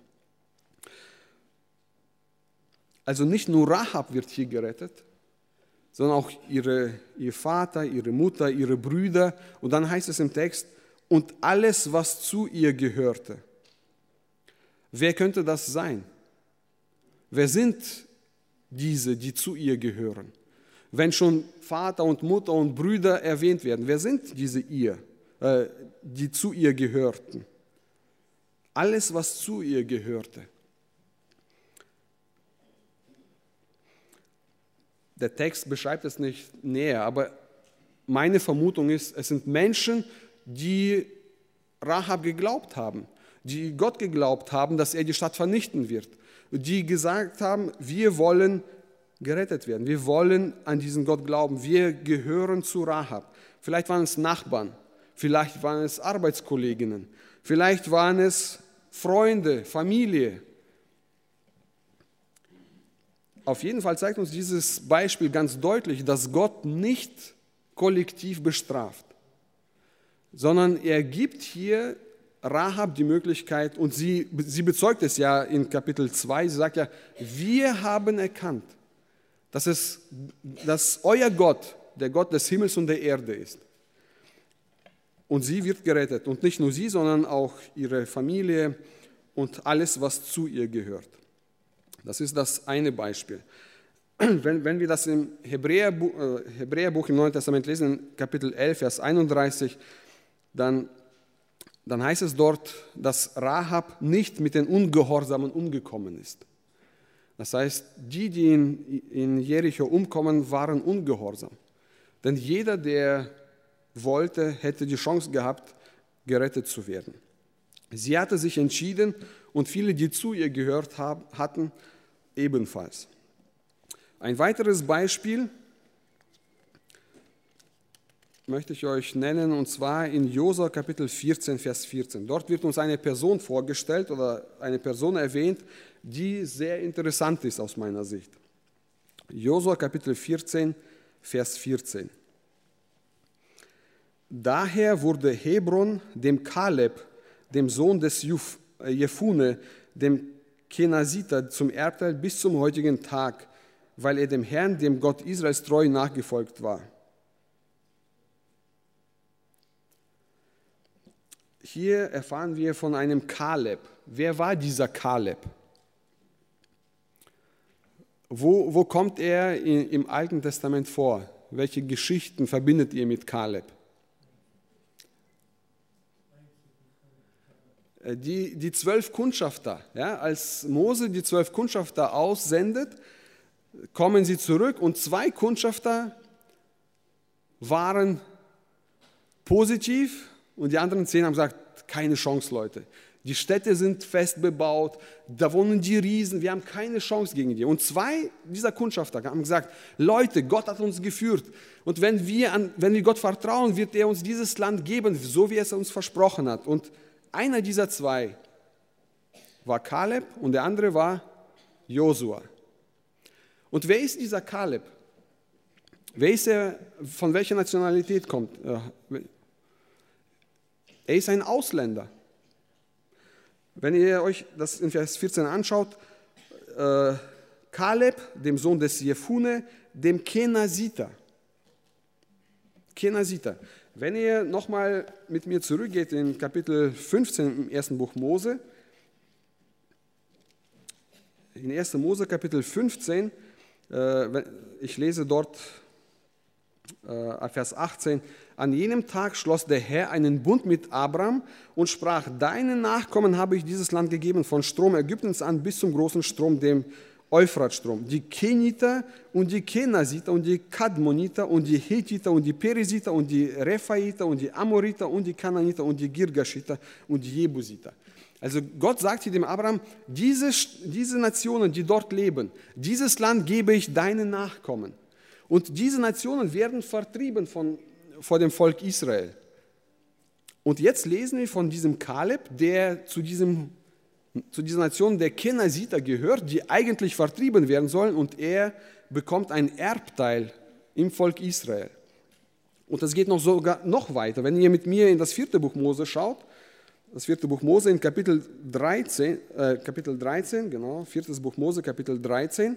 [SPEAKER 1] Also nicht nur Rahab wird hier gerettet, sondern auch ihre, ihr Vater, ihre Mutter, ihre Brüder. Und dann heißt es im Text, und alles, was zu ihr gehörte. Wer könnte das sein? Wer sind diese, die zu ihr gehören? Wenn schon Vater und Mutter und Brüder erwähnt werden, wer sind diese ihr, äh, die zu ihr gehörten? Alles, was zu ihr gehörte. Der Text beschreibt es nicht näher, aber meine Vermutung ist, es sind Menschen, die Rahab geglaubt haben, die Gott geglaubt haben, dass er die Stadt vernichten wird, die gesagt haben, wir wollen gerettet werden, wir wollen an diesen Gott glauben, wir gehören zu Rahab. Vielleicht waren es Nachbarn, vielleicht waren es Arbeitskolleginnen, vielleicht waren es Freunde, Familie. Auf jeden Fall zeigt uns dieses Beispiel ganz deutlich, dass Gott nicht kollektiv bestraft, sondern er gibt hier Rahab die Möglichkeit, und sie, sie bezeugt es ja in Kapitel zwei, sie sagt ja, wir haben erkannt, dass, es, dass euer Gott der Gott des Himmels und der Erde ist. Und sie wird gerettet. Und nicht nur sie, sondern auch ihre Familie und alles, was zu ihr gehört. Das ist das eine Beispiel. Wenn, wenn wir das im Hebräerbuch, äh, Hebräerbuch im Neuen Testament lesen, in Kapitel elf, Vers einunddreißig, dann, dann heißt es dort, dass Rahab nicht mit den Ungehorsamen umgekommen ist. Das heißt, die, die in, in Jericho umkommen, waren ungehorsam. Denn jeder, der wollte, hätte die Chance gehabt, gerettet zu werden. Sie hatte sich entschieden und viele, die zu ihr gehört haben, hatten, ebenfalls. Ein weiteres Beispiel möchte ich euch nennen, und zwar in Josua Kapitel vierzehn, Vers vierzehn. Dort wird uns eine Person vorgestellt oder eine Person erwähnt, die sehr interessant ist aus meiner Sicht. Josua Kapitel vierzehn, Vers vierzehn. Daher wurde Hebron dem Kaleb, dem Sohn des Jefune, dem Kenasiter, zum Erbteil bis zum heutigen Tag, weil er dem Herrn, dem Gott Israels, treu nachgefolgt war. Hier erfahren wir von einem Kaleb. Wer war dieser Kaleb? Wo, wo kommt er im Alten Testament vor? Welche Geschichten verbindet ihr mit Kaleb? Die, die zwölf Kundschafter, ja, als Mose die zwölf Kundschafter aussendet, kommen sie zurück und zwei Kundschafter waren positiv und die anderen zehn haben gesagt, keine Chance, Leute. Die Städte sind fest bebaut, da wohnen die Riesen, wir haben keine Chance gegen die. Und zwei dieser Kundschafter haben gesagt, Leute, Gott hat uns geführt und wenn wir, an, wenn wir Gott vertrauen, wird er uns dieses Land geben, so wie er es uns versprochen hat. Und einer dieser zwei war Kaleb und der andere war Josua. Und wer ist dieser Kaleb? Wer ist er, von welcher Nationalität kommt? Er ist ein Ausländer. Wenn ihr euch das in Vers vierzehn anschaut, äh, Kaleb, dem Sohn des Jefune, dem Kenasiter. Kenasiter. Wenn ihr nochmal mit mir zurückgeht in Kapitel fünfzehn im ersten Buch Mose, in ersten Mose Kapitel fünfzehn, äh, ich lese dort äh, Vers achtzehn, an jenem Tag schloss der Herr einen Bund mit Abraham und sprach, deinen Nachkommen habe ich dieses Land gegeben, von Strom Ägyptens an bis zum großen Strom, dem Euphratstrom. Die Keniter und die Kenasiter und die Kadmoniter und die Hethiter und die Perisiter und die Rephaiter und die Amoriter und die Kanaaniter und die Girgashiter und die Jebusiter. Also Gott sagt hier dem Abraham, diese, diese Nationen, die dort leben, dieses Land gebe ich deinen Nachkommen. Und diese Nationen werden vertrieben von, vor dem Volk Israel. Und jetzt lesen wir von diesem Kaleb, der zu, diesem, zu dieser Nation der Kenasiter gehört, die eigentlich vertrieben werden sollen, und er bekommt ein Erbteil im Volk Israel. Und das geht noch sogar noch weiter. Wenn ihr mit mir in das vierte Buch Mose schaut, das vierte Buch Mose in Kapitel dreizehn, äh, Kapitel dreizehn, genau, viertes Buch Mose, Kapitel dreizehn.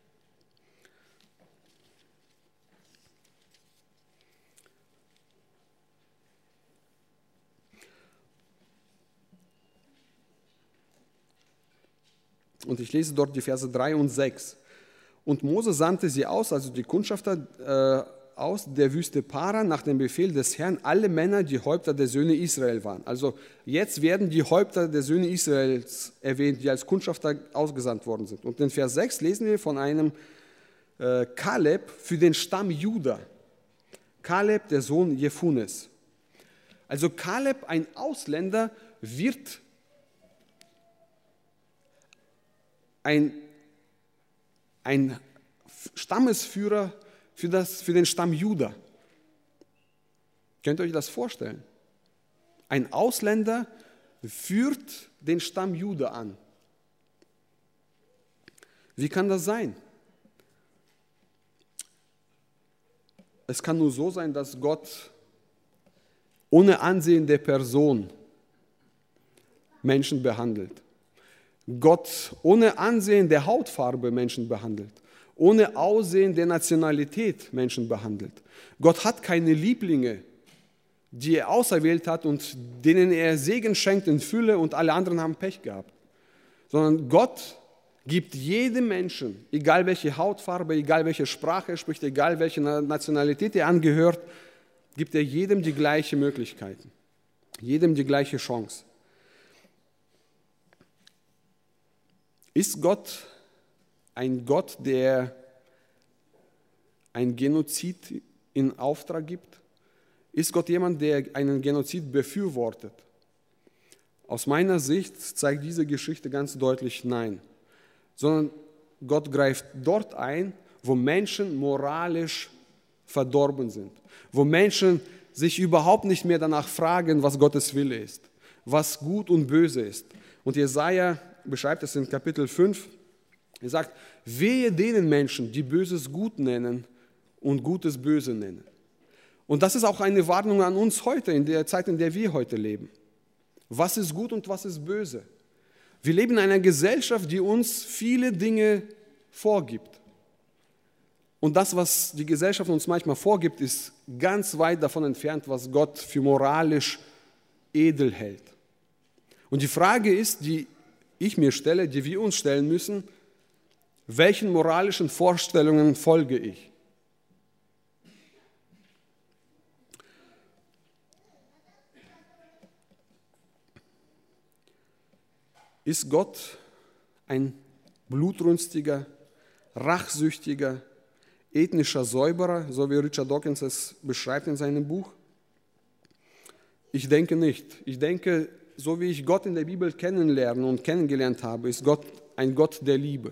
[SPEAKER 1] Und ich lese dort die Verse drei und sechs. Und Mose sandte sie aus, also die Kundschafter, äh, aus der Wüste Paran nach dem Befehl des Herrn, alle Männer, die Häupter der Söhne Israel waren. Also jetzt werden die Häupter der Söhne Israels erwähnt, die als Kundschafter ausgesandt worden sind. Und in Vers sechs lesen wir von einem äh, Kaleb für den Stamm Juda. Kaleb, der Sohn Jefunes. Also Kaleb, ein Ausländer, wird ein, ein Stammesführer für, das, für den Stamm Juda. Könnt ihr euch das vorstellen? Ein Ausländer führt den Stamm Juda an. Wie kann das sein? Es kann nur so sein, dass Gott ohne Ansehen der Person Menschen behandelt. Gott ohne Ansehen der Hautfarbe Menschen behandelt. Ohne Aussehen der Nationalität Menschen behandelt. Gott hat keine Lieblinge, die er auserwählt hat und denen er Segen schenkt in Fülle und alle anderen haben Pech gehabt. Sondern Gott gibt jedem Menschen, egal welche Hautfarbe, egal welche Sprache er spricht, egal welche Nationalität er angehört, gibt er jedem die gleiche Möglichkeiten, jedem die gleiche Chance. Ist Gott ein Gott, der ein Genozid in Auftrag gibt? Ist Gott jemand, der einen Genozid befürwortet? Aus meiner Sicht zeigt diese Geschichte ganz deutlich nein. Sondern Gott greift dort ein, wo Menschen moralisch verdorben sind. Wo Menschen sich überhaupt nicht mehr danach fragen, was Gottes Wille ist. Was gut und böse ist. Und Jesaja beschreibt es in Kapitel fünf. Er sagt, wehe denen Menschen, die Böses gut nennen und Gutes böse nennen. Und das ist auch eine Warnung an uns heute, in der Zeit, in der wir heute leben. Was ist gut und was ist böse? Wir leben in einer Gesellschaft, die uns viele Dinge vorgibt. Und das, was die Gesellschaft uns manchmal vorgibt, ist ganz weit davon entfernt, was Gott für moralisch edel hält. Und die Frage ist, die ich mir stelle, die wir uns stellen müssen, welchen moralischen Vorstellungen folge ich? Ist Gott ein blutrünstiger, rachsüchtiger, ethnischer Säuberer, so wie Richard Dawkins es beschreibt in seinem Buch? Ich denke nicht. Ich denke, so wie ich Gott in der Bibel kennenlernen und kennengelernt habe, ist Gott ein Gott der Liebe,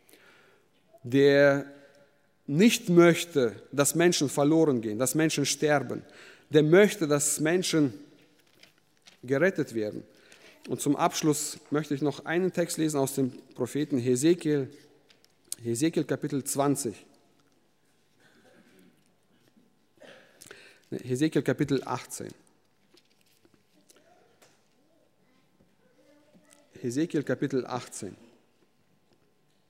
[SPEAKER 1] der nicht möchte, dass Menschen verloren gehen, dass Menschen sterben, der möchte, dass Menschen gerettet werden. Und zum Abschluss möchte ich noch einen Text lesen aus dem Propheten Hesekiel, Hesekiel Kapitel zwanzig. Hesekiel Kapitel achtzehn. Hesekiel Kapitel achtzehn.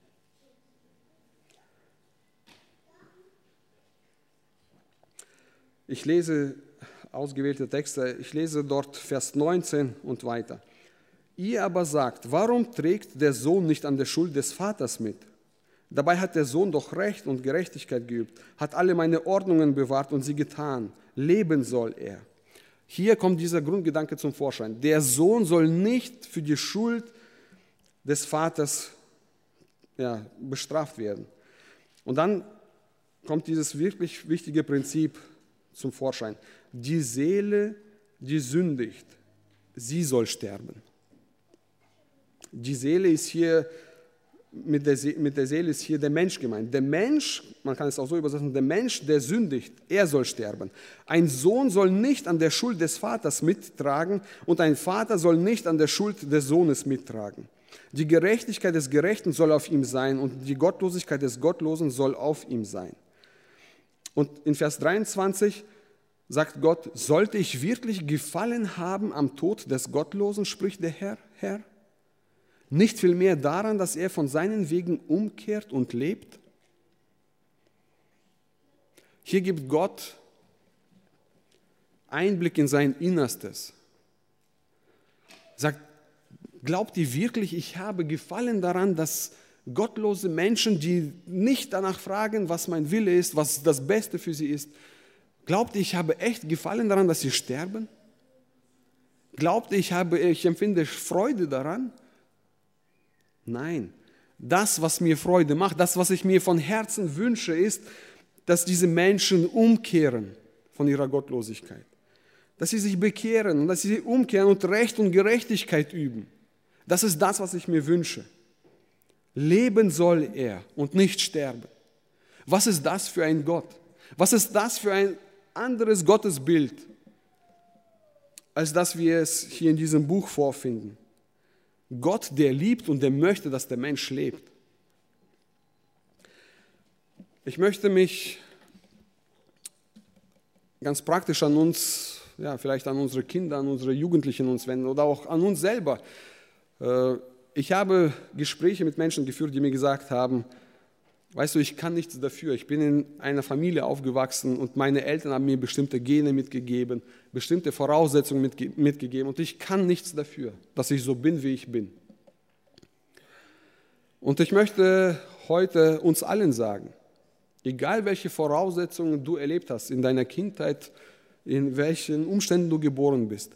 [SPEAKER 1] Ich lese ausgewählte Texte, ich lese dort Vers neunzehn und weiter. Ihr aber sagt, warum trägt der Sohn nicht an der Schuld des Vaters mit? Dabei hat der Sohn doch Recht und Gerechtigkeit geübt, hat alle meine Ordnungen bewahrt und sie getan. Leben soll er. Hier kommt dieser Grundgedanke zum Vorschein. Der Sohn soll nicht für die Schuld des Vaters ja, bestraft werden. Und dann kommt dieses wirklich wichtige Prinzip zum Vorschein. Die Seele, die sündigt, sie soll sterben. Die Seele ist hier, mit der, See, mit der Seele ist hier der Mensch gemeint. Der Mensch, man kann es auch so übersetzen, der Mensch, der sündigt, er soll sterben. Ein Sohn soll nicht an der Schuld des Vaters mittragen und ein Vater soll nicht an der Schuld des Sohnes mittragen. Die Gerechtigkeit des Gerechten soll auf ihm sein und die Gottlosigkeit des Gottlosen soll auf ihm sein. Und in Vers dreiundzwanzig sagt Gott, sollte ich wirklich Gefallen haben am Tod des Gottlosen, spricht der Herr, Herr? Nicht vielmehr daran, dass er von seinen Wegen umkehrt und lebt? Hier gibt Gott Einblick in sein Innerstes. Sagt, glaubt ihr wirklich, ich habe Gefallen daran, dass gottlose Menschen, die nicht danach fragen, was mein Wille ist, was das Beste für sie ist, glaubt ihr, ich habe echt Gefallen daran, dass sie sterben? Glaubt ihr, ich, habe, ich empfinde Freude daran? Nein, das, was mir Freude macht, das, was ich mir von Herzen wünsche, ist, dass diese Menschen umkehren von ihrer Gottlosigkeit. Dass sie sich bekehren und dass sie umkehren und Recht und Gerechtigkeit üben. Das ist das, was ich mir wünsche. Leben soll er und nicht sterben. Was ist das für ein Gott? Was ist das für ein anderes Gottesbild, als dass wir es hier in diesem Buch vorfinden? Gott, der liebt und der möchte, dass der Mensch lebt. Ich möchte mich ganz praktisch an uns, ja, vielleicht an unsere Kinder, an unsere Jugendlichen uns wenden oder auch an uns selber. Ich habe Gespräche mit Menschen geführt, die mir gesagt haben, weißt du, ich kann nichts dafür. Ich bin in einer Familie aufgewachsen und meine Eltern haben mir bestimmte Gene mitgegeben, bestimmte Voraussetzungen mitge- mitgegeben und ich kann nichts dafür, dass ich so bin, wie ich bin. Und ich möchte heute uns allen sagen, egal welche Voraussetzungen du erlebt hast in deiner Kindheit, in welchen Umständen du geboren bist,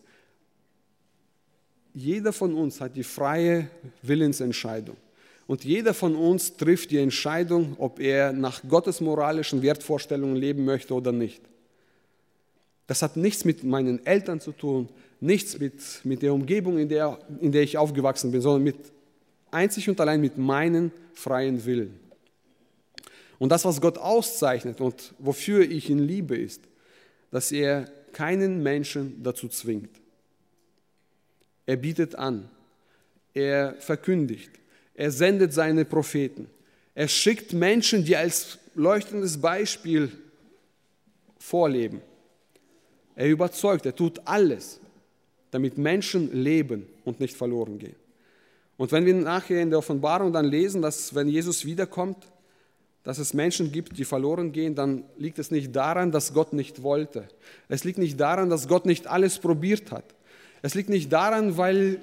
[SPEAKER 1] jeder von uns hat die freie Willensentscheidung. Und jeder von uns trifft die Entscheidung, ob er nach Gottes moralischen Wertvorstellungen leben möchte oder nicht. Das hat nichts mit meinen Eltern zu tun, nichts mit, mit der Umgebung, in der, in der ich aufgewachsen bin, sondern mit, einzig und allein mit meinem freien Willen. Und das, was Gott auszeichnet und wofür ich ihn liebe, ist, dass er keinen Menschen dazu zwingt. Er bietet an, er verkündigt, er sendet seine Propheten. Er schickt Menschen, die als leuchtendes Beispiel vorleben. Er überzeugt, er tut alles, damit Menschen leben und nicht verloren gehen. Und wenn wir nachher in der Offenbarung dann lesen, dass wenn Jesus wiederkommt, dass es Menschen gibt, die verloren gehen, dann liegt es nicht daran, dass Gott nicht wollte. Es liegt nicht daran, dass Gott nicht alles probiert hat. Es liegt nicht daran, weil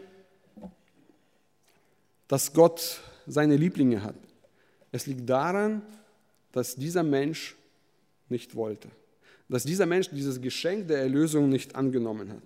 [SPEAKER 1] dass Gott seine Lieblinge hat. Es liegt daran, dass dieser Mensch nicht wollte. Dass dieser Mensch dieses Geschenk der Erlösung nicht angenommen hat.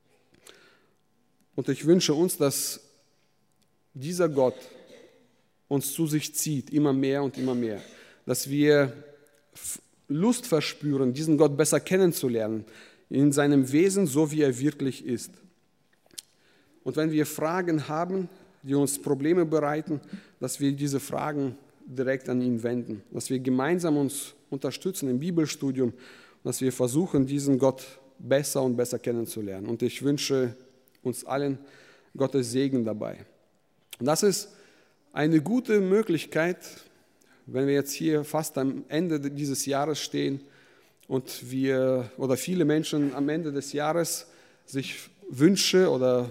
[SPEAKER 1] Und ich wünsche uns, dass dieser Gott uns zu sich zieht, immer mehr und immer mehr. Dass wir Lust verspüren, diesen Gott besser kennenzulernen, in seinem Wesen, so wie er wirklich ist. Und wenn wir Fragen haben, die uns Probleme bereiten, dass wir diese Fragen direkt an ihn wenden, dass wir gemeinsam uns unterstützen im Bibelstudium, dass wir versuchen, diesen Gott besser und besser kennenzulernen. Und ich wünsche uns allen Gottes Segen dabei. Und das ist eine gute Möglichkeit, wenn wir jetzt hier fast am Ende dieses Jahres stehen und wir oder viele Menschen am Ende des Jahres sich Wünsche oder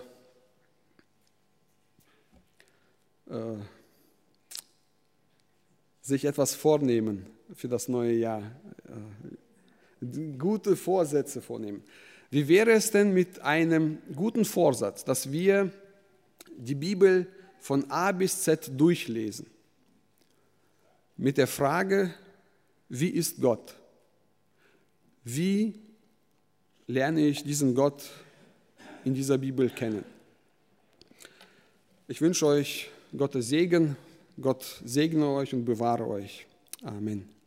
[SPEAKER 1] äh, sich etwas vornehmen für das neue Jahr. gute Vorsätze vornehmen. Wie wäre es denn mit einem guten Vorsatz, dass wir die Bibel von A bis Z durchlesen? Mit der Frage, wie ist Gott? Wie lerne ich diesen Gott in dieser Bibel kennen? Ich wünsche euch Gottes Segen. Gott segne euch und bewahre euch. Amen.